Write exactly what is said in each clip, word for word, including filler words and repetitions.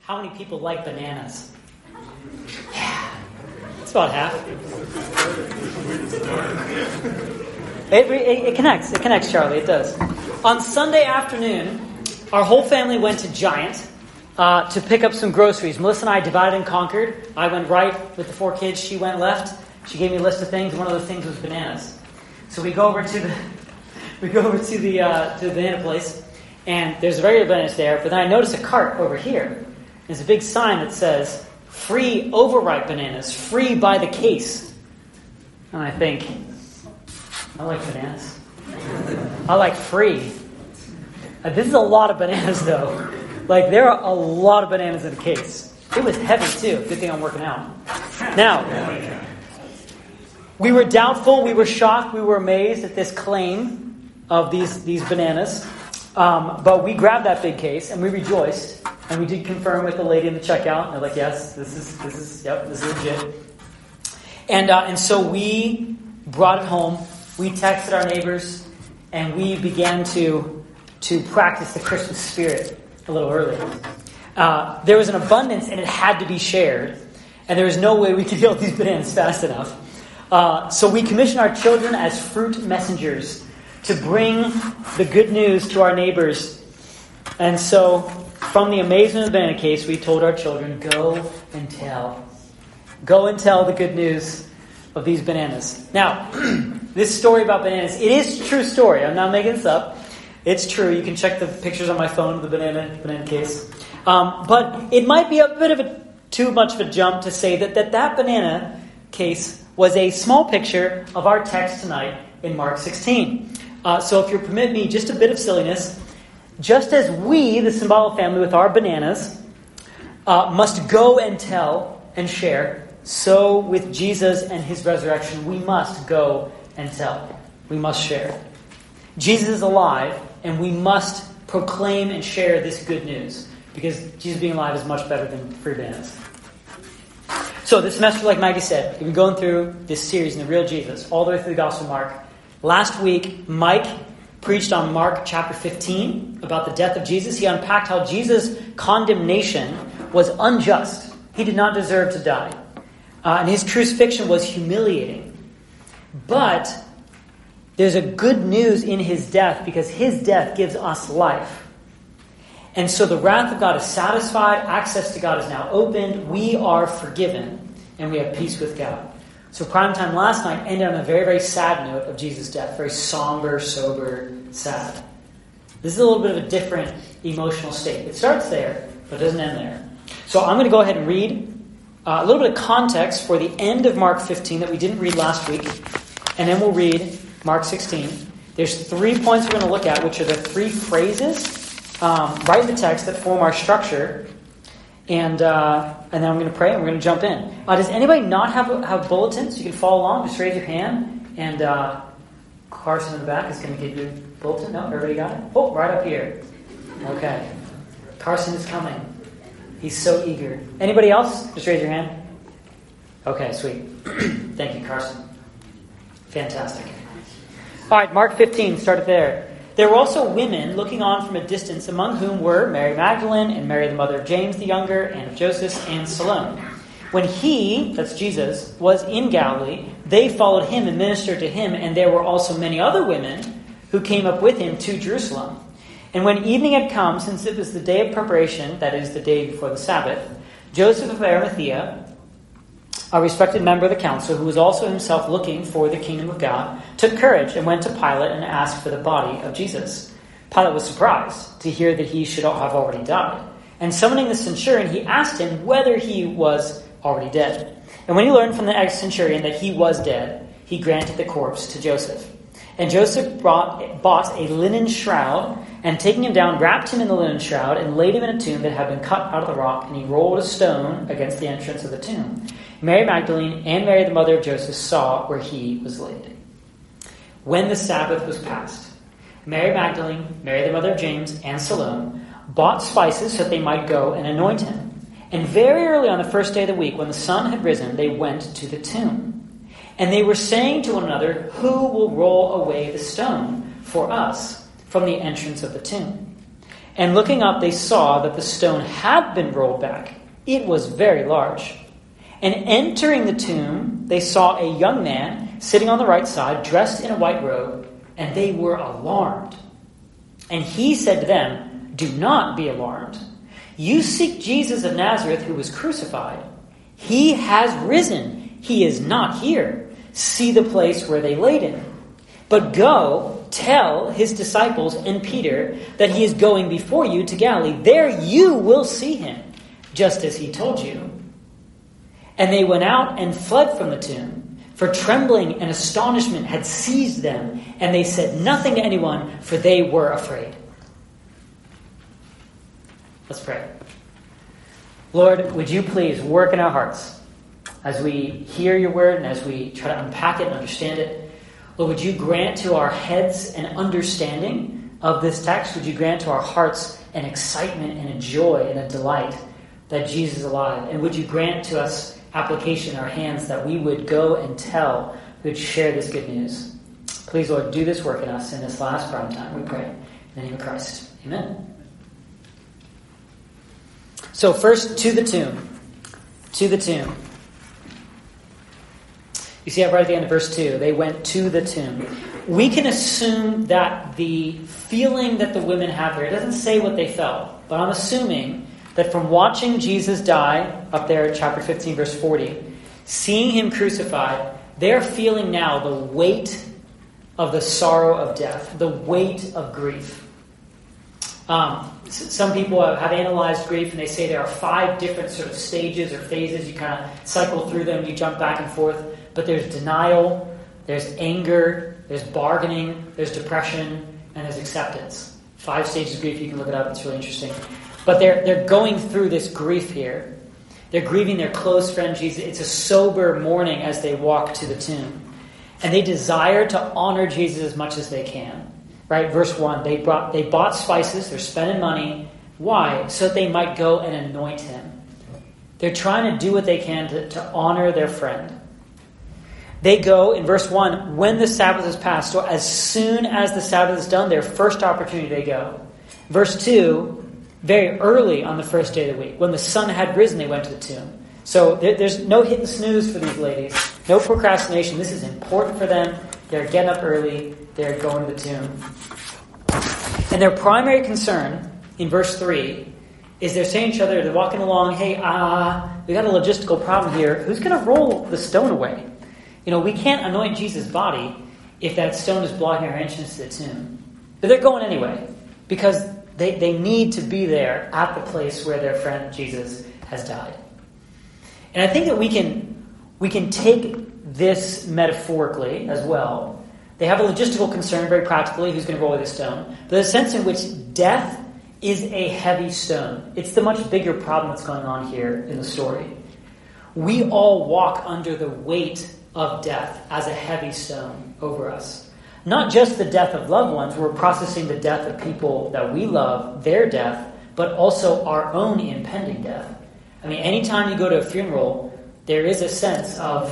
How many people like bananas? Yeah, it's about half. It, it, it connects. It connects, Charlie. It does. On Sunday afternoon, our whole family went to Giant uh, to pick up some groceries. Melissa and I divided and conquered. I went right with the four kids. She went left. She gave me a list of things. One of those things was bananas. So we go over to the we go over to the uh, to the banana place, and there's regular bananas there. But then I notice a cart over here. There's a big sign that says "Free overripe bananas, free by the case." And I think, I like bananas. I like free. Uh, this is a lot of bananas, though. Like, there are a lot of bananas in a case. It was heavy, too. Good thing I'm working out. Now, we were doubtful, we were shocked, we were amazed at this claim of these, these bananas. Um, but we grabbed that big case, and we rejoiced. And we did confirm with the lady in the checkout. And they're like, yes, this is, this is, yep, this is legit. And, uh, and so we brought it home. We texted our neighbors, and we began to, to practice the Christmas spirit a little earlier. Uh, there was an abundance, and it had to be shared. And there was no way we could get all these bananas fast enough. Uh, so we commissioned our children as fruit messengers to bring the good news to our neighbors. And so, from the amazement of the banana case, we told our children, go and tell. Go and tell the good news of these bananas. Now, this story about bananas, it is a true story. I'm not making this up. It's true. You can check the pictures on my phone of the banana banana case. Um, but it might be a bit of a too much of a jump to say that that, that banana case was a small picture of our text tonight in Mark sixteen. Uh, so if you'll permit me just a bit of silliness, just as we, the Symbolic family, with our bananas, uh, must go and tell and share, so with Jesus and his resurrection, we must go and tell. We must share. Jesus is alive, and we must proclaim and share this good news, because Jesus being alive is much better than free bananas. So this semester, like Maggie said, we've been going through this series in the real Jesus, all the way through the Gospel of Mark. Last week, Mike preached on Mark chapter fifteen about the death of Jesus. He unpacked how Jesus' condemnation was unjust. He did not deserve to die. Uh, and his crucifixion was humiliating. But there's a good news in his death, because his death gives us life. And so the wrath of God is satisfied. Access to God is now opened. We are forgiven. And we have peace with God. So prime time last night ended on a very, very sad note of Jesus' death. Very somber, sober, sad. This is a little bit of a different emotional state. It starts there, but it doesn't end there. So I'm going to go ahead and read uh, a little bit of context for the end of Mark fifteen that we didn't read last week. And then we'll read Mark sixteen. There's three points we're going to look at, which are the three phrases um, right in the text that form our structure. And uh, and then I'm going to pray and we're going to jump in. Uh, does anybody not have have bulletins? You can follow along. Just raise your hand. And uh, Carson in the back is going to give you a bulletin. No? Everybody got it? Oh, right up here. Okay. Carson is coming. He's so eager. Anybody else? Just raise your hand. Okay, sweet. Thank you, Carson. Fantastic. All right, Mark fifteen, start it there. There were also women looking on from a distance, among whom were Mary Magdalene and Mary the mother of James the younger and of Joseph and Salome. When he, that's Jesus, was in Galilee, they followed him and ministered to him, and there were also many other women who came up with him to Jerusalem. And when evening had come, since it was the day of preparation, that is, the day before the Sabbath, Joseph of Arimathea, a respected member of the council, who was also himself looking for the kingdom of God, took courage and went to Pilate and asked for the body of Jesus. Pilate was surprised to hear that he should have already died. And summoning the centurion, he asked him whether he was already dead. And when he learned from the ex-centurion that he was dead, he granted the corpse to Joseph. And Joseph brought, bought a linen shroud, and taking him down, wrapped him in the linen shroud, and laid him in a tomb that had been cut out of the rock, and he rolled a stone against the entrance of the tomb. Mary Magdalene and Mary the mother of Joseph saw where he was laid. When the Sabbath was past, Mary Magdalene, Mary the mother of James, and Salome bought spices so that they might go and anoint him. And very early on the first day of the week, when the sun had risen, they went to the tomb. And they were saying to one another, "Who will roll away the stone for us from the entrance of the tomb?" And looking up, they saw that the stone had been rolled back. It was very large. And entering the tomb, they saw a young man sitting on the right side, dressed in a white robe, and they were alarmed. And he said to them, "Do not be alarmed. You seek Jesus of Nazareth who was crucified. He has risen. He is not here. See the place where they laid him. But go, tell his disciples and Peter that he is going before you to Galilee. There you will see him, just as he told you." And they went out and fled from the tomb, for trembling and astonishment had seized them, and they said nothing to anyone, for they were afraid. Let's pray. Lord, would you please work in our hearts as we hear your word and as we try to unpack it and understand it. Lord, would you grant to our heads an understanding of this text? Would you grant to our hearts an excitement and a joy and a delight that Jesus is alive? And would you grant to us application in our hands that we would go and tell, we would share this good news? Please, Lord, do this work in us in this last prime time, we pray. In the name of Christ. Amen. So first, to the tomb. To the tomb. You see that right at the end of verse two. They went to the tomb. We can assume that the feeling that the women have here, it doesn't say what they felt, but I'm assuming that from watching Jesus die, up there at chapter fifteen, verse forty, seeing him crucified, they're feeling now the weight of the sorrow of death, the weight of grief. Um, some people have analyzed grief, and they say there are five different sort of stages or phases. You kind of cycle through them, you jump back and forth. But there's denial, there's anger, there's bargaining, there's depression, and there's acceptance. Five stages of grief, you can look it up, it's really interesting. But they're they're going through this grief here. They're grieving their close friend Jesus. It's a sober mourning as they walk to the tomb. And they desire to honor Jesus as much as they can. Right, verse one, they brought they bought spices, they're spending money. Why? So that they might go and anoint him. They're trying to do what they can to, to honor their friend. They go, in verse one, when the Sabbath is passed. So as soon as the Sabbath is done, their first opportunity they go. Verse two, very early on the first day of the week. When the sun had risen, they went to the tomb. So there, there's no hit and snooze for these ladies. No procrastination. This is important for them. They're getting up early. They're going to the tomb. And their primary concern, in verse three, is they're saying to each other, they're walking along, hey, ah, uh, we got a logistical problem here. Who's going to roll the stone away? You know, we can't anoint Jesus' body if that stone is blocking our entrance to the tomb. But they're going anyway, because they, they need to be there at the place where their friend Jesus has died. And I think that we can we can take this metaphorically as well. They have a logistical concern, very practically, who's going to roll away the stone. But the sense in which death is a heavy stone. It's the much bigger problem that's going on here in the story. We all walk under the weight of death as a heavy stone over us. Not just the death of loved ones, we're processing the death of people that we love, their death, but also our own impending death. I mean, anytime you go to a funeral, there is a sense of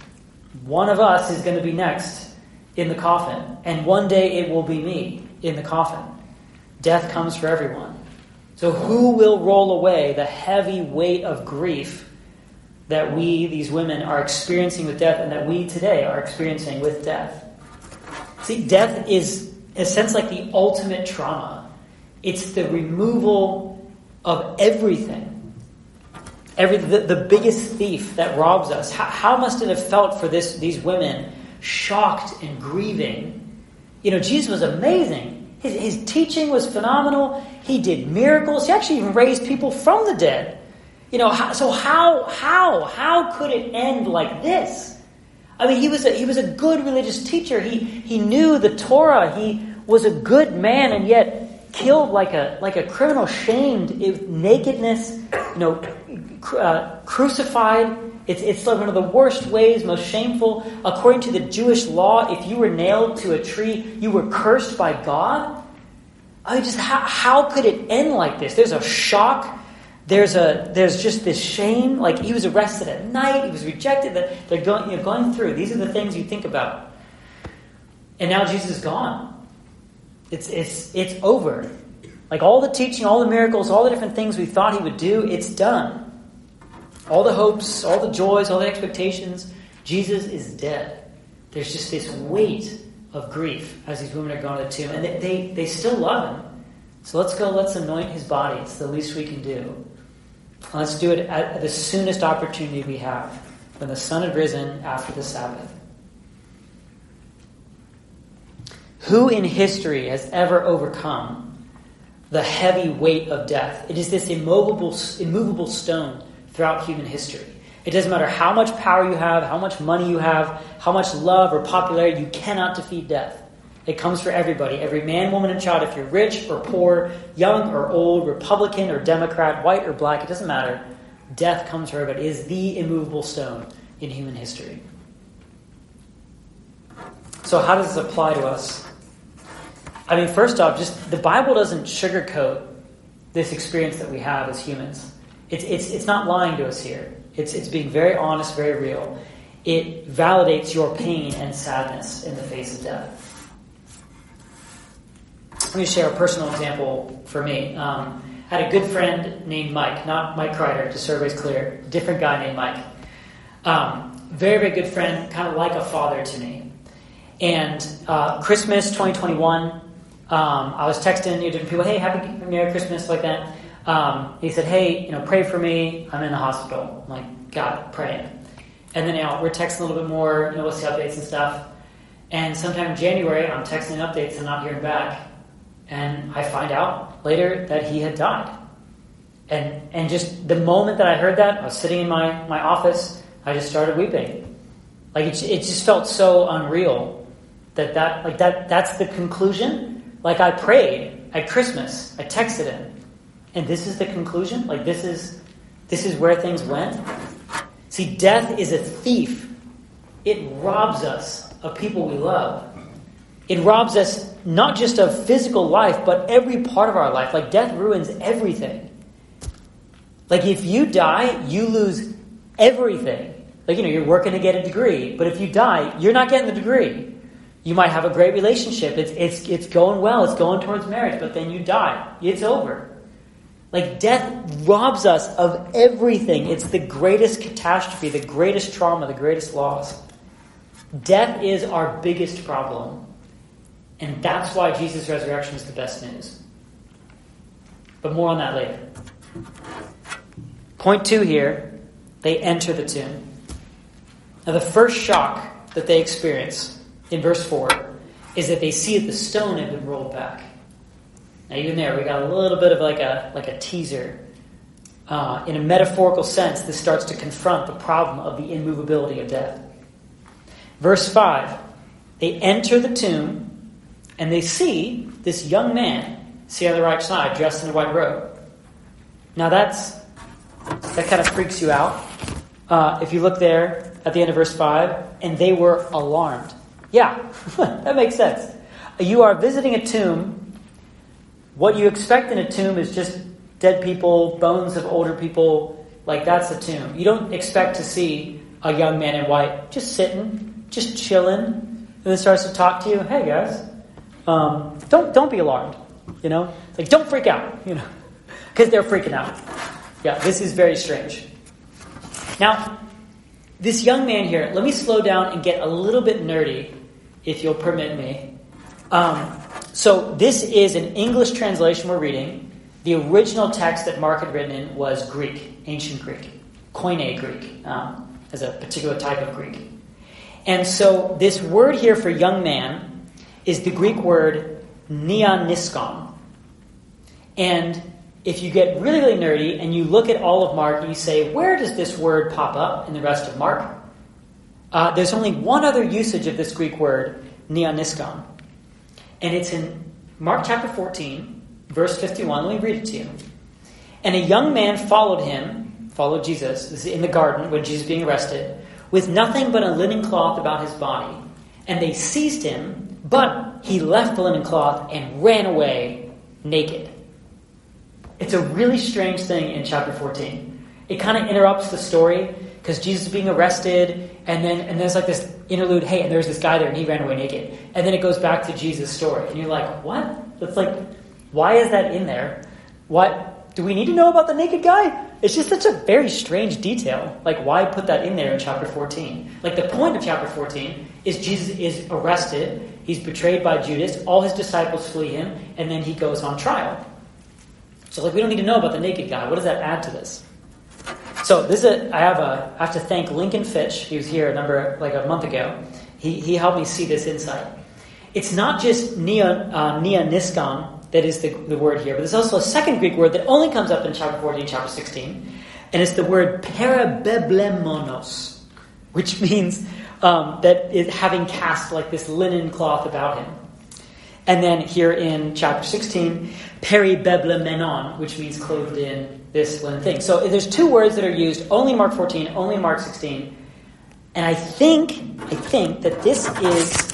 one of us is going to be next in the coffin, and one day it will be me in the coffin. Death comes for everyone. So who will roll away the heavy weight of grief that we, these women, are experiencing with death, and that we today are experiencing with death? See, death is, in a sense, like the ultimate trauma. It's the removal of everything. Every the, the biggest thief that robs us. How, how must it have felt for this these women, shocked and grieving? You know, Jesus was amazing. His, his teaching was phenomenal. He did miracles. He actually even raised people from the dead. You know, how, so how, how, how could it end like this? I mean, he was a, he was a good religious teacher. He he knew the Torah. He was a good man, and yet killed like a like a criminal, shamed with nakedness. You know, uh, crucified. It's it's like one of the worst ways, most shameful. According to the Jewish law, if you were nailed to a tree, you were cursed by God. I mean, just how how could it end like this? There's a shock. There's a there's just this shame. Like, he was arrested at night. He was rejected. That they're going you know going through. These are the things you think about. And now Jesus is gone. It's it's it's over. Like all the teaching, all the miracles, all the different things we thought he would do, it's done. All the hopes, all the joys, all the expectations, Jesus is dead. There's just this weight of grief as these women are going to the tomb. And they, they, they still love him. So let's go, let's anoint his body. It's the least we can do. Let's do it at the soonest opportunity we have, when the sun had risen after the Sabbath. Who in history has ever overcome the heavy weight of death? It is this immovable, immovable stone throughout human history. It doesn't matter how much power you have, how much money you have, how much love or popularity, you cannot defeat death. It comes for everybody, every man, woman, and child. If you're rich or poor, young or old, Republican or Democrat, white or black, it doesn't matter. Death comes for everybody. It is the immovable stone in human history. So how does this apply to us? I mean, first off, just the Bible doesn't sugarcoat this experience that we have as humans. It's it's it's not lying to us here. It's it's being very honest, very real. It validates your pain and sadness in the face of death. Let me share a personal example for me. Um, I had a good friend named Mike, not Mike Kreider, just so everybody's clear. Different guy named Mike. Um, very, very good friend, kind of like a father to me. And uh, Christmas twenty twenty-one, um, I was texting you know, different people, hey, happy Merry Christmas, like that. Um, he said, hey, you know, pray for me. I'm in the hospital. I'm like, got it, praying. And then you know, we're texting a little bit more, you know, what's the updates and stuff. And sometime in January, I'm texting updates and not hearing back. And I find out later that he had died. And and just the moment that I heard that, I was sitting in my, my office, I just started weeping. Like it, it just felt so unreal that that like that that's the conclusion. Like I prayed at Christmas, I texted him, and this is the conclusion. Like this is this is where things went. See, death is a thief. It robs us of people we love. It robs us not just of physical life, but every part of our life. Like death ruins everything. Like if you die, you lose everything. Like, you know, you're working to get a degree, but if you die, you're not getting the degree. You might have a great relationship. It's it's it's going well. It's going towards marriage, but then you die. It's over. Like death robs us of everything. It's the greatest catastrophe, the greatest trauma, the greatest loss. Death is our biggest problem. And that's why Jesus' resurrection is the best news. But more on that later. Point two here, they enter the tomb. Now the first shock that they experience in verse four is that they see that the stone had been rolled back. Now even there, we got a little bit of like a like a teaser. Uh, in a metaphorical sense, this starts to confront the problem of the immovability of death. Verse five, they enter the tomb, and they see this young man, see on the right side, dressed in a white robe. Now that's that kind of freaks you out. Uh, if you look there at the end of verse five, and they were alarmed. Yeah, that makes sense. You are visiting a tomb. What you expect in a tomb is just dead people, bones of older people. Like that's a tomb. You don't expect to see a young man in white just sitting, just chilling, and then starts to talk to you. Hey guys. Um, don't don't be alarmed, you know. It's like don't freak out, you know, because they're freaking out. Yeah, this is very strange. Now, this young man here. Let me slow down and get a little bit nerdy, if you'll permit me. Um, so this is an English translation we're reading. The original text that Mark had written in was Greek, ancient Greek, Koine Greek, um, as a particular type of Greek. And so this word here for young man is the Greek word neoniskon. And if you get really, really nerdy and you look at all of Mark and you say, where does this word pop up in the rest of Mark? Uh, there's only one other usage of this Greek word, neoniskon. And it's in Mark chapter fourteen, verse fifty-one. Let me read it to you. And a young man followed him, followed Jesus, this is in the garden when Jesus is being arrested, with nothing but a linen cloth about his body. And they seized him, but he left the linen cloth and ran away naked. It's a really strange thing in chapter fourteen. It kind of interrupts the story because Jesus is being arrested, and then and there's like this interlude, hey, and there's this guy there, and he ran away naked. And then it goes back to Jesus' story. And you're like, what? It's like, Why is that in there? What do we need to know about the naked guy? It's just such a very strange detail. Like, why put that in there in chapter fourteen? Like, the point of chapter fourteen is Jesus is arrested. He's betrayed by Judas. All his disciples flee him. And then he goes on trial. So, like, we don't need to know about the naked guy. What does that add to this? So, this is a, I have a, I have to thank Lincoln Fitch. He was here a number, like a month ago. He, he helped me see this insight. It's not just neo, uh, neoniskon that is the, the word here, but there's also a second Greek word that only comes up in chapter fourteen, chapter sixteen, and it's the word parabeblemonos, which means um, that is having cast like this linen cloth about him. And then here in chapter sixteen, peribeblemenon, which means clothed in this linen thing. So there's two words that are used only in Mark fourteen, only in Mark sixteen, and I think I think that this is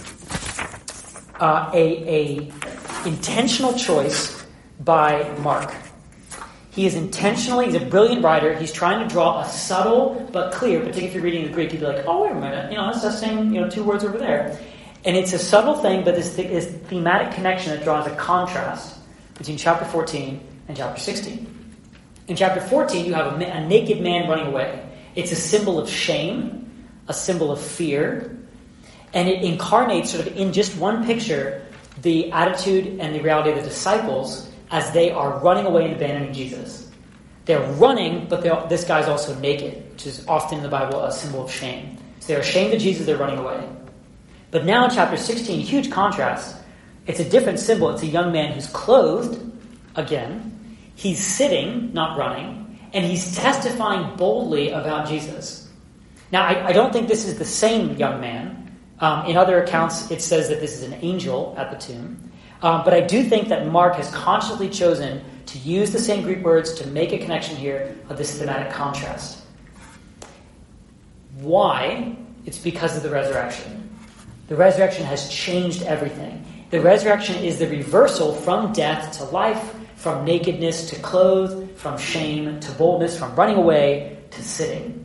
uh, a a intentional choice by Mark. He is intentionally, he's a brilliant writer. He's trying to draw a subtle but clear, particularly if you're reading the Greek, you'd be like, oh, wait a minute, you know, that's the same, you know, two words over there. And it's a subtle thing, but this, this thematic connection that draws a contrast between chapter fourteen and chapter sixteen. In chapter fourteen, you have a, a naked man running away. It's a symbol of shame, a symbol of fear, and it incarnates sort of in just one picture the attitude and the reality of the disciples as they are running away and abandoning Jesus. They're running, but they're, this guy's also naked, which is often in the Bible a symbol of shame. So they're ashamed of Jesus, they're running away. But now in chapter sixteen, huge contrast. It's a different symbol. It's a young man who's clothed, again. He's sitting, not running, and he's testifying boldly about Jesus. Now, I, I don't think this is the same young man. Um, in other accounts, it says that this is an angel at the tomb. Um, but I do think that Mark has consciously chosen to use the same Greek words to make a connection here of this thematic contrast. Why? It's because of the resurrection. The resurrection has changed everything. The resurrection is the reversal from death to life, from nakedness to clothed, from shame to boldness, from running away to sitting.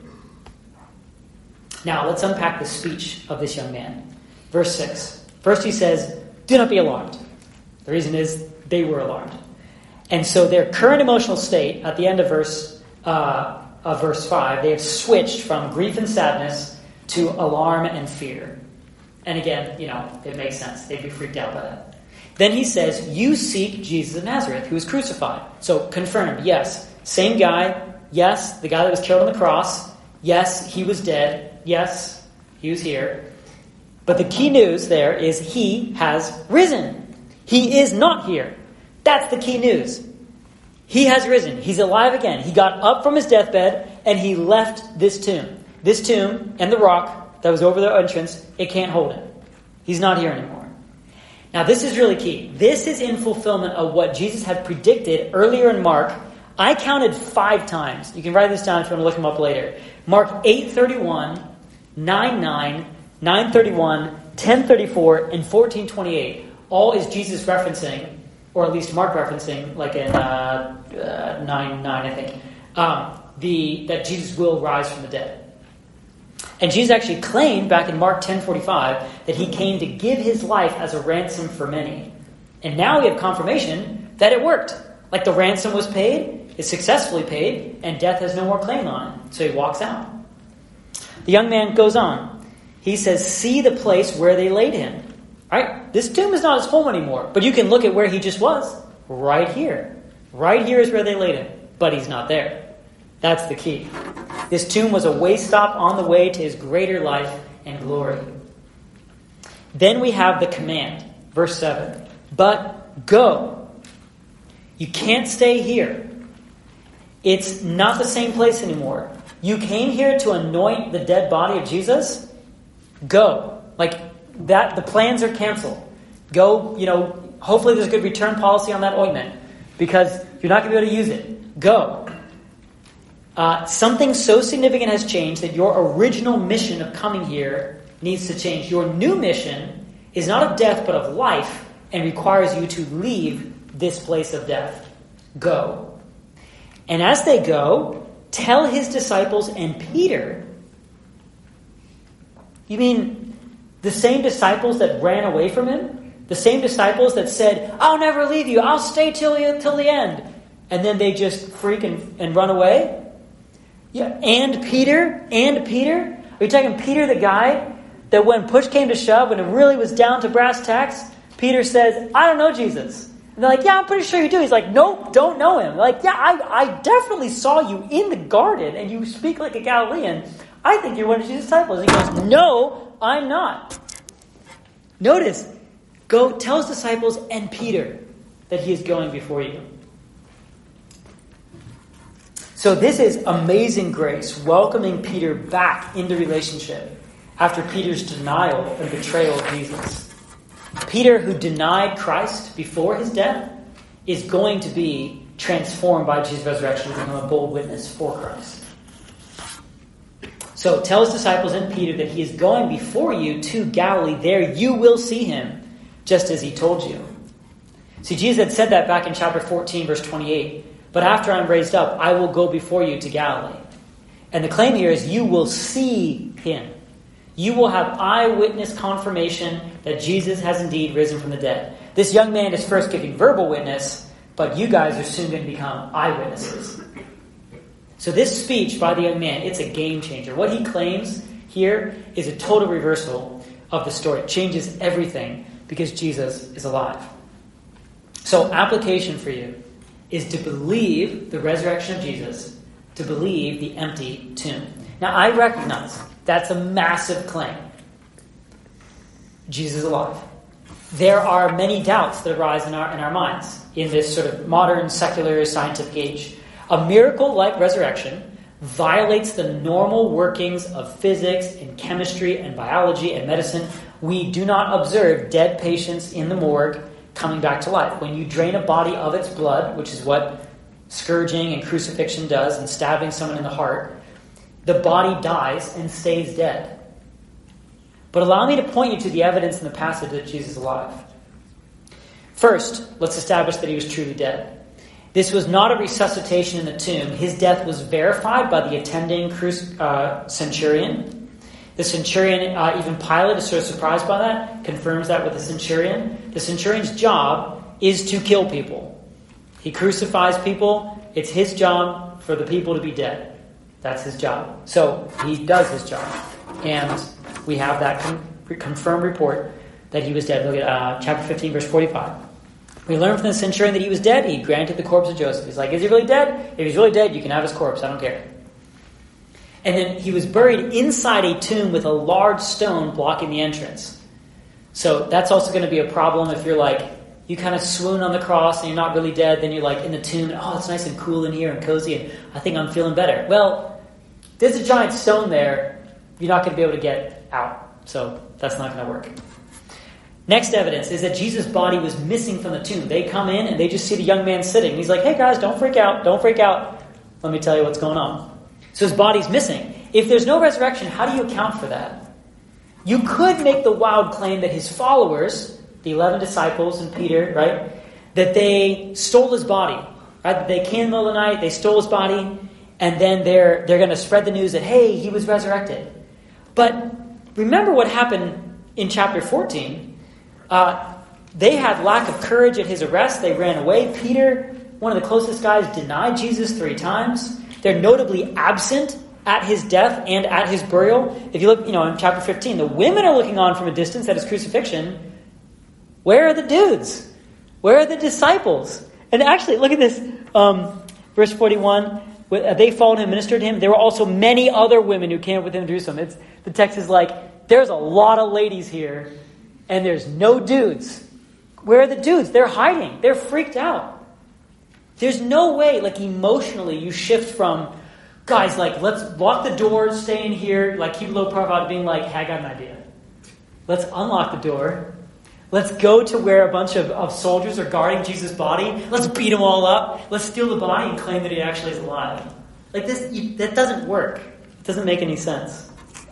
Now, let's unpack the speech of this young man. Verse six. First he says, do not be alarmed. The reason is they were alarmed. And so their current emotional state, at the end of verse uh, of verse five, they have switched from grief and sadness to alarm and fear. And again, you know, it makes sense. They'd be freaked out by that. Then he says, you seek Jesus of Nazareth, who was crucified. So confirmed, yes. Same guy. Yes, the guy that was killed on the cross. Yes, he was dead. Yes, he was here. But the key news there is he has risen. He is not here. That's the key news. He has risen. He's alive again. He got up from his deathbed and he left this tomb. This tomb and the rock that was over the entrance, it can't hold him. He's not here anymore. Now this is really key. This is in fulfillment of what Jesus had predicted earlier in Mark. I counted five times. You can write this down if you want to look them up later. Mark eight thirty-one, nine nine, nine thirty-one, ten thirty-four, and fourteen twenty-eight. All is Jesus referencing, or at least Mark referencing, like in uh, uh, nine nine, I think, um, the that Jesus will rise from the dead. And Jesus actually claimed back in Mark ten forty-five that he came to give his life as a ransom for many. And now we have confirmation that it worked. Like the ransom was paid, is successfully paid, and death has no more claim on it. So he walks out. The young man goes on. He says, see the place where they laid him. Right? This tomb is not his home anymore. But you can look at where he just was. Right here. Right here is where they laid him. But he's not there. That's the key. This tomb was a way stop on the way to his greater life and glory. Then we have the command. Verse seven. But go. You can't stay here. It's not the same place anymore. You came here to anoint the dead body of Jesus. Go. Like that, the plans are canceled. Go, you know, hopefully there's a good return policy on that ointment because you're not going to be able to use it. Go. Uh, something so significant has changed that your original mission of coming here needs to change. Your new mission is not of death but of life and requires you to leave this place of death. Go. And as they go, tell his disciples and Peter. You mean the same disciples that ran away from him? The same disciples that said, I'll never leave you, I'll stay till the, till the end. And then they just freak and, and run away. Yeah, and Peter, and Peter. Are you talking Peter, the guy that when push came to shove, when it really was down to brass tacks, Peter says, I don't know Jesus. And they're like, yeah, I'm pretty sure you do. He's like, nope, don't know him. They're like, yeah, I, I definitely saw you in the garden and you speak like a Galilean. I think you're one of Jesus' disciples. And he goes, no, I'm not. Notice, go tell his disciples and Peter that he is going before you. So this is amazing grace, welcoming Peter back into relationship after Peter's denial and betrayal of Jesus. Peter, who denied Christ before his death, is going to be transformed by Jesus' resurrection to become a bold witness for Christ. So tell his disciples and Peter that he is going before you to Galilee. There you will see him, just as he told you. See, Jesus had said that back in chapter fourteen, verse twenty-eight. But after I'm raised up, I will go before you to Galilee. And the claim here is you will see him. You will have eyewitness confirmation that Jesus has indeed risen from the dead. This young man is first giving verbal witness, but you guys are soon going to become eyewitnesses. So this speech by the young man, it's a game changer. What he claims here is a total reversal of the story. It changes everything because Jesus is alive. So application for you is to believe the resurrection of Jesus, to believe the empty tomb. Now, I recognize that's a massive claim. Jesus is alive. There are many doubts that arise in our in our minds in this sort of modern, secular, scientific age. A miracle like resurrection violates the normal workings of physics and chemistry and biology and medicine. We do not observe dead patients in the morgue coming back to life. When you drain a body of its blood, which is what scourging and crucifixion does, and stabbing someone in the heart, the body dies and stays dead. But allow me to point you to the evidence in the passage that Jesus is alive. First, let's establish that he was truly dead. This was not a resuscitation in the tomb. His death was verified by the attending cruci- uh, centurion. The centurion, uh, even Pilate is sort of surprised by that, confirms that with the centurion. The centurion's job is to kill people. He crucifies people. It's his job for the people to be dead. That's his job. So he does his job. And we have that con- confirmed report that he was dead. Look at uh, chapter fifteen, verse forty-five. We learn from the centurion that he was dead. He granted the corpse of Joseph. He's like, is he really dead? If he's really dead, you can have his corpse. I don't care. And then he was buried inside a tomb with a large stone blocking the entrance. So that's also going to be a problem if you're like, you kind of swoon on the cross and you're not really dead. Then you're like in the tomb. And, oh, it's nice and cool in here and cozy. And I think I'm feeling better. Well, there's a giant stone there. You're not going to be able to get out. So that's not going to work. Next evidence is that Jesus' body was missing from the tomb. They come in and they just see the young man sitting. He's like, hey guys, don't freak out. Don't freak out. Let me tell you what's going on. So his body's missing. If there's no resurrection, how do you account for that? You could make the wild claim that his followers, the eleven disciples and Peter, right, that they stole his body. Right? That they came in the middle of the night, they stole his body, and then they're they're going to spread the news that, hey, he was resurrected. But remember what happened in chapter fourteen. Uh, they had lack of courage at his arrest. They ran away. Peter, one of the closest guys, denied Jesus three times. They're notably absent at his death and at his burial. If you look, you know, in chapter fifteen, the women are looking on from a distance at his crucifixion. Where are the dudes? Where are the disciples? And actually, look at this. Um, verse forty-one, they followed him, ministered to him. There were also many other women who came with him to Jerusalem. It's, the text is like, there's a lot of ladies here. And there's no dudes. Where are the dudes? They're hiding. They're freaked out. There's no way, like emotionally, you shift from, guys, like, let's lock the door, stay in here, like keep low profile, to being like, hey, I got an idea. Let's unlock the door. Let's go to where a bunch of, of soldiers are guarding Jesus' body. Let's beat them all up. Let's steal the body and claim that he actually is alive. Like this, you, that doesn't work. It doesn't make any sense.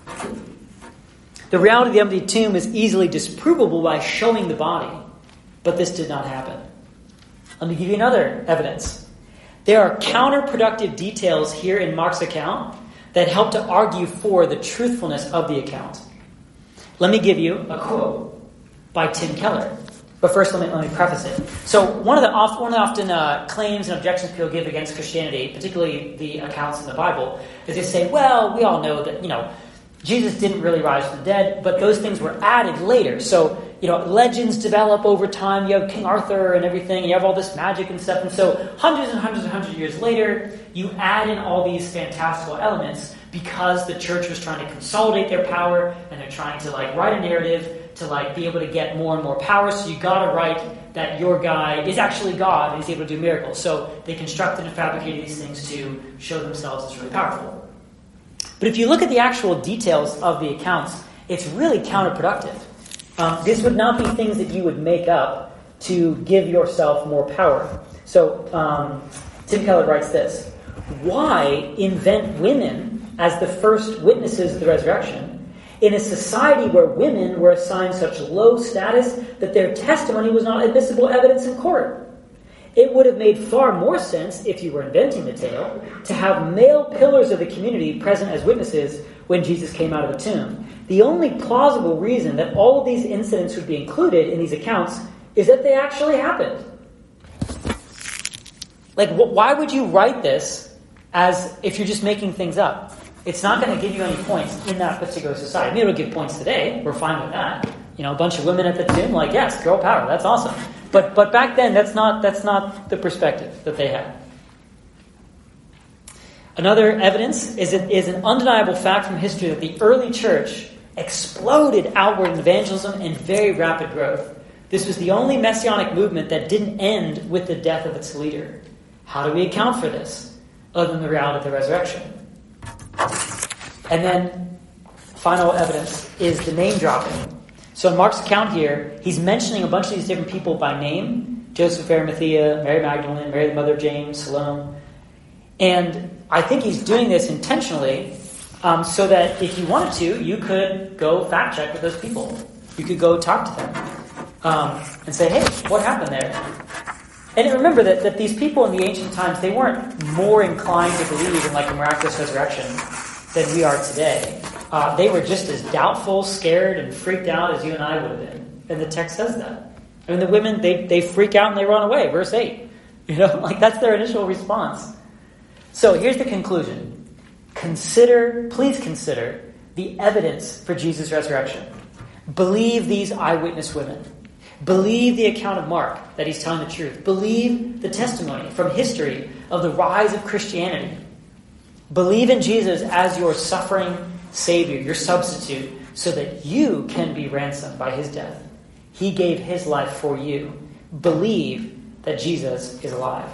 The reality of the empty tomb is easily disprovable by showing the body. But this did not happen. Let me give you another evidence. There are counterproductive details here in Mark's account that help to argue for the truthfulness of the account. Let me give you a quote by Tim Keller. But first, let me, let me preface it. So one of the, oft, one of the often uh, claims and objections people give against Christianity, particularly the accounts in the Bible, is they say, well, we all know that, you know, Jesus didn't really rise from the dead, but those things were added later. So, you know, legends develop over time. You have King Arthur and everything, and you have all this magic and stuff. And so hundreds and hundreds and hundreds of years later, you add in all these fantastical elements because the church was trying to consolidate their power, and they're trying to, like, write a narrative to, like, be able to get more and more power. So you got to write that your guy is actually God and he's able to do miracles. So they constructed and fabricated these things to show themselves as really powerful. But if you look at the actual details of the accounts, it's really counterproductive. Um, this would not be things that you would make up to give yourself more power. So um, Tim Keller writes this: why invent women as the first witnesses of the resurrection in a society where women were assigned such low status that their testimony was not admissible evidence in court? It would have made far more sense, if you were inventing the tale, to have male pillars of the community present as witnesses when Jesus came out of the tomb. The only plausible reason that all of these incidents would be included in these accounts is that they actually happened. Like, wh- why would you write this as if you're just making things up? It's not going to give you any points in that particular society. Maybe it'll give points today. We're fine with that. You know, a bunch of women at the tomb, like, yes, girl power, that's awesome. But but back then, that's not that's not the perspective that they had. Another evidence is it is an undeniable fact from history that the early church exploded outward in evangelism and very rapid growth. This was the only messianic movement that didn't end with the death of its leader. How do we account for this, other than the reality of the resurrection? And then, final evidence is the name dropping. So in Mark's account here, he's mentioning a bunch of these different people by name: Joseph of Arimathea, Mary Magdalene, Mary the mother of James, Salome. And I think he's doing this intentionally um, so that if you wanted to, you could go fact check with those people. You could go talk to them um, and say, hey, what happened there? And remember that, that these people in the ancient times, they weren't more inclined to believe in like a miraculous resurrection than we are today. Uh, they were just as doubtful, scared, and freaked out as you and I would have been. And the text says that. I mean, the women, they, they freak out and they run away. Verse eight. You know, like that's their initial response. So here's the conclusion. Consider, please consider, the evidence for Jesus' resurrection. Believe these eyewitness women. Believe the account of Mark that he's telling the truth. Believe the testimony from history of the rise of Christianity. Believe in Jesus as your suffering Savior, your substitute, so that you can be ransomed by his death. He gave his life for you. Believe that Jesus is alive.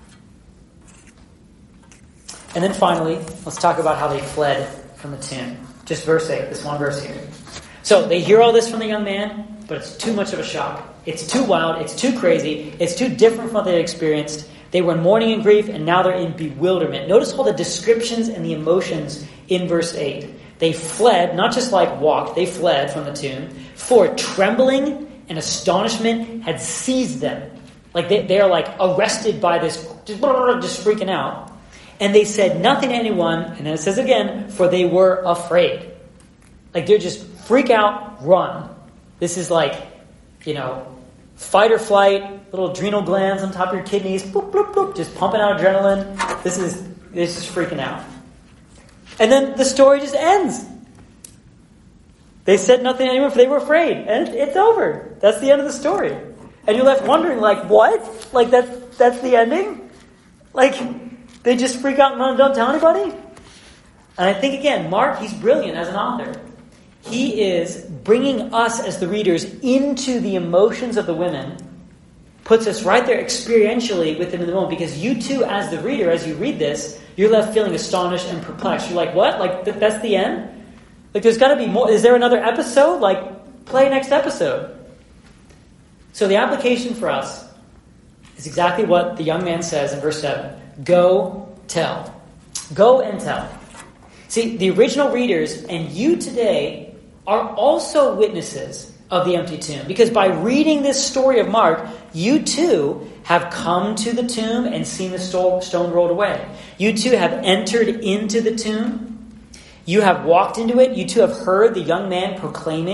And then finally, let's talk about how they fled from the tomb. Just verse eight, this one verse here. So they hear all this from the young man, but it's too much of a shock. It's too wild, it's too crazy, it's too different from what they experienced. They were in mourning and grief, and now they're in bewilderment. Notice all the descriptions and the emotions in verse eight. They fled, not just like walked, they fled from the tomb, for trembling and astonishment had seized them. Like they, they're like arrested by this, just, just freaking out. And they said nothing to anyone, and then it says again, for they were afraid. Like they're just freak out, run. This is like, you know, fight or flight, little adrenal glands on top of your kidneys, boop, boop, boop, just pumping out adrenaline. This is, this is freaking out. And then the story just ends. They said nothing to anyone, for they were afraid. And it's over. That's the end of the story. And you're left wondering, like, what? Like, that's, that's the ending? Like, they just freak out and don't tell anybody? And I think, again, Mark, he's brilliant as an author. He is bringing us as the readers into the emotions of the women, puts us right there experientially with them in the moment, because you too, as the reader, as you read this, you're left feeling astonished and perplexed. You're like, what? Like, th- that's the end? Like, there's got to be more. Is there another episode? Like, play next episode. So the application for us is exactly what the young man says in verse seven. Go tell. Go and tell. See, the original readers and you today are also witnesses of the empty tomb. Because by reading this story of Mark, you too have come to the tomb and seen the stone rolled away. You too have entered into the tomb. You have walked into it. You too have heard the young man proclaiming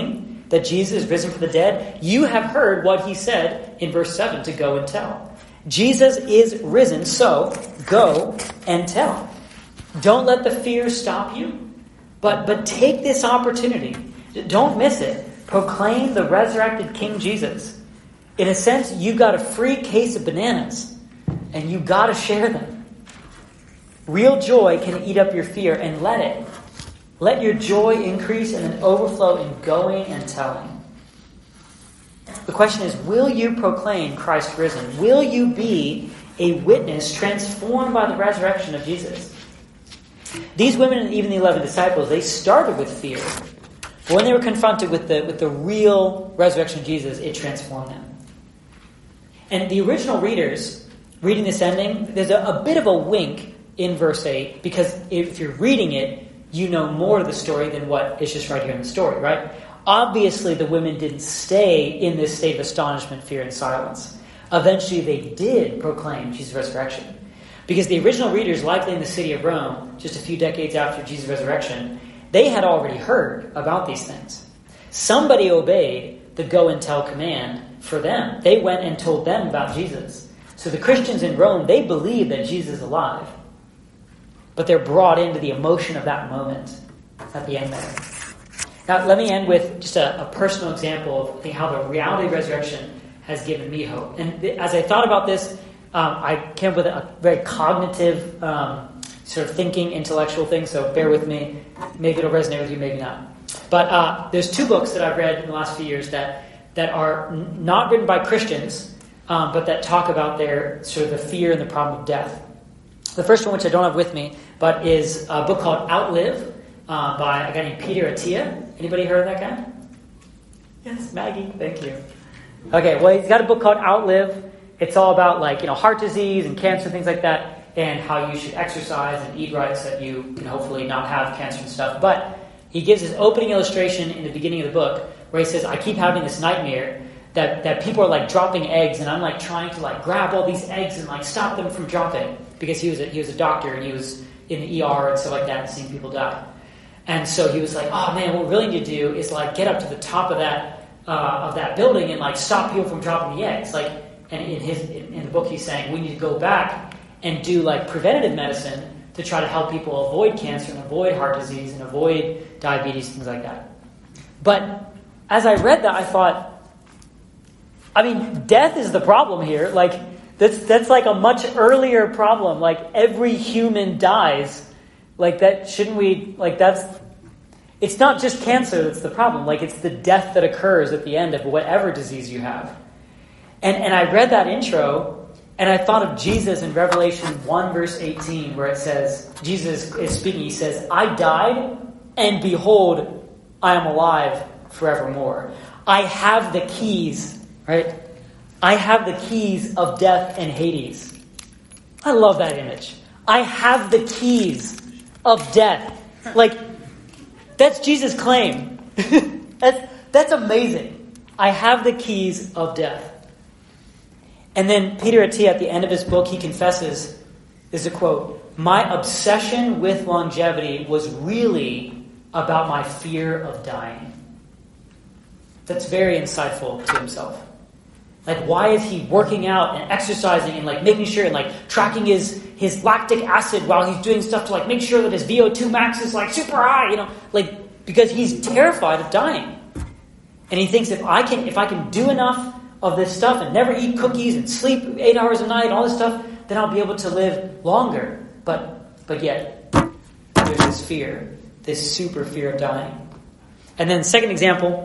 that Jesus is risen from the dead? You have heard what he said in verse seven to go and tell. Jesus is risen, so go and tell. Don't let the fear stop you, but, but take this opportunity. Don't miss it. Proclaim the resurrected King Jesus. In a sense, you got a free case of bananas, and you got to share them. Real joy can eat up your fear, and let it. Let your joy increase and then overflow in going and telling. The question is, will you proclaim Christ risen? Will you be a witness transformed by the resurrection of Jesus? These women and even the eleven disciples, they started with fear. But when they were confronted with the, with the real resurrection of Jesus, it transformed them. And the original readers, reading this ending, there's a, a bit of a wink in verse eight, because if you're reading it, you know more of the story than what is just right here in the story, right? Obviously, the women didn't stay in this state of astonishment, fear, and silence. Eventually, they did proclaim Jesus' resurrection. Because the original readers, likely in the city of Rome, just a few decades after Jesus' resurrection, they had already heard about these things. Somebody obeyed the go and tell command for them. They went and told them about Jesus. So the Christians in Rome, they believe that Jesus is alive. But they're brought into the emotion of that moment at the end there. Now, let me end with just a, a personal example of how the reality of resurrection has given me hope. And th- as I thought about this, um, I came up with a very cognitive um, sort of thinking, intellectual thing, so bear with me. Maybe it'll resonate with you, maybe not. But uh, there's two books that I've read in the last few years that, that are n- not written by Christians, um, but that talk about their sort of the fear and the problem of death. The first one, which I don't have with me, but is a book called Outlive uh, by a guy named Peter Attia. Anybody heard of that guy? Yes, Maggie. Thank you. Okay, well, he's got a book called Outlive. It's all about, like, you know, heart disease and cancer, things like that, and how you should exercise and eat right so that you can hopefully not have cancer and stuff. But he gives his opening illustration in the beginning of the book where he says, I keep having this nightmare that, that people are, like, dropping eggs, and I'm, like, trying to, like, grab all these eggs and, like, stop them from dropping. Because he was a, he was a doctor, and he was in the E R and stuff like that, and seeing people die. And so he was like, oh man, what we really need to do is like get up to the top of that uh, of that building and like stop people from dropping the eggs. Like, and in his in, in the book he's saying we need to go back and do like preventative medicine to try to help people avoid cancer and avoid heart disease and avoid diabetes, things like that. But as I read that, I thought, I mean, death is the problem here. Like, that's that's like a much earlier problem. Like, every human dies. Like, that, shouldn't we, like, that's, it's not just cancer that's the problem. Like, it's the death that occurs at the end of whatever disease you have. And and I read that intro, and I thought of Jesus in Revelation one, verse eighteen, where it says, Jesus is speaking, he says, I died, and behold, I am alive forevermore. I have the keys, right? I have the keys of death and Hades. I love that image. I have the keys of death. Like, that's Jesus' claim. that's, that's amazing. I have the keys of death. And then Peter Attia, at the end of his book, he confesses, this is a quote, my obsession with longevity was really about my fear of dying. That's very insightful to himself. Like, why is he working out and exercising and like making sure and like tracking his, his lactic acid while he's doing stuff to like make sure that his V O two max is like super high, you know, like, because he's terrified of dying. And he thinks if I can, if I can do enough of this stuff and never eat cookies and sleep eight hours a night and all this stuff, then I'll be able to live longer. But, but yet there's this fear, this super fear of dying. And then second example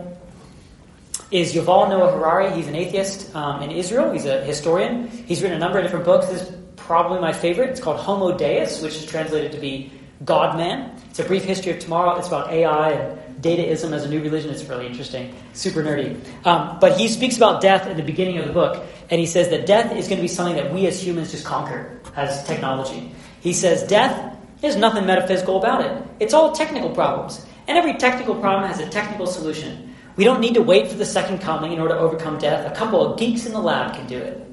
is Yuval Noah Harari. He's an atheist um, in Israel. He's a historian. He's written a number of different books. This is probably my favorite. It's called Homo Deus, which is translated to be God-Man. It's a brief history of tomorrow. It's about A I and dataism as a new religion. It's really interesting. Super nerdy. Um, but he speaks about death in the beginning of the book. And he says that death is going to be something that we as humans just conquer as technology. He says death, there's nothing metaphysical about it. It's all technical problems. And every technical problem has a technical solution. We don't need to wait for the second coming in order to overcome death. A couple of geeks in the lab can do it.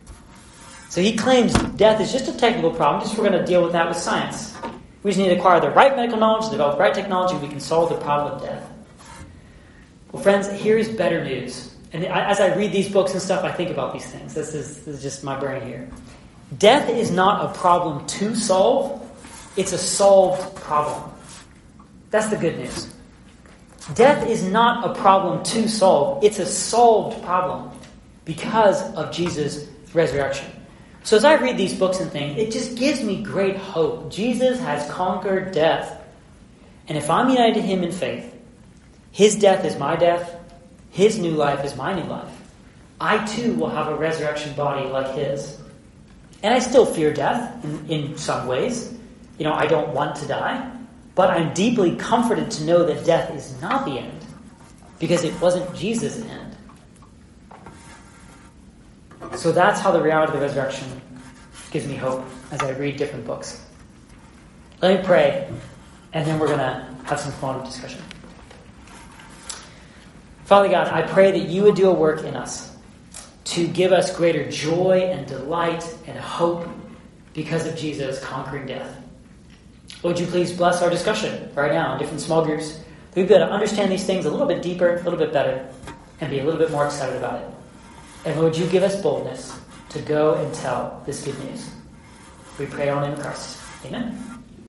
So he claims death is just a technical problem, just we're going to deal with that with science. We just need to acquire the right medical knowledge, develop the right technology, we can solve the problem of death. Well, friends, here's better news. And as I read these books and stuff, I think about these things. This is, this is just my brain here. Death is not a problem to solve. It's a solved problem. That's the good news. Death is not a problem to solve. It's a solved problem because of Jesus' resurrection. So as I read these books and things, it just gives me great hope. Jesus has conquered death. And if I'm united to him in faith, his death is my death, his new life is my new life. I too will have a resurrection body like his. And I still fear death in, in some ways. You know, I don't want to die. But I'm deeply comforted to know that death is not the end, because it wasn't Jesus' end. So that's how the reality of the resurrection gives me hope as I read different books. Let me pray, and then we're going to have some fun discussion. Father God, I pray that you would do a work in us to give us greater joy and delight and hope because of Jesus conquering death. Would you please bless our discussion right now in different small groups, that we'd be able to understand these things a little bit deeper, a little bit better, and be a little bit more excited about it. And would you give us boldness to go and tell this good news? We pray in the name of Christ. Amen.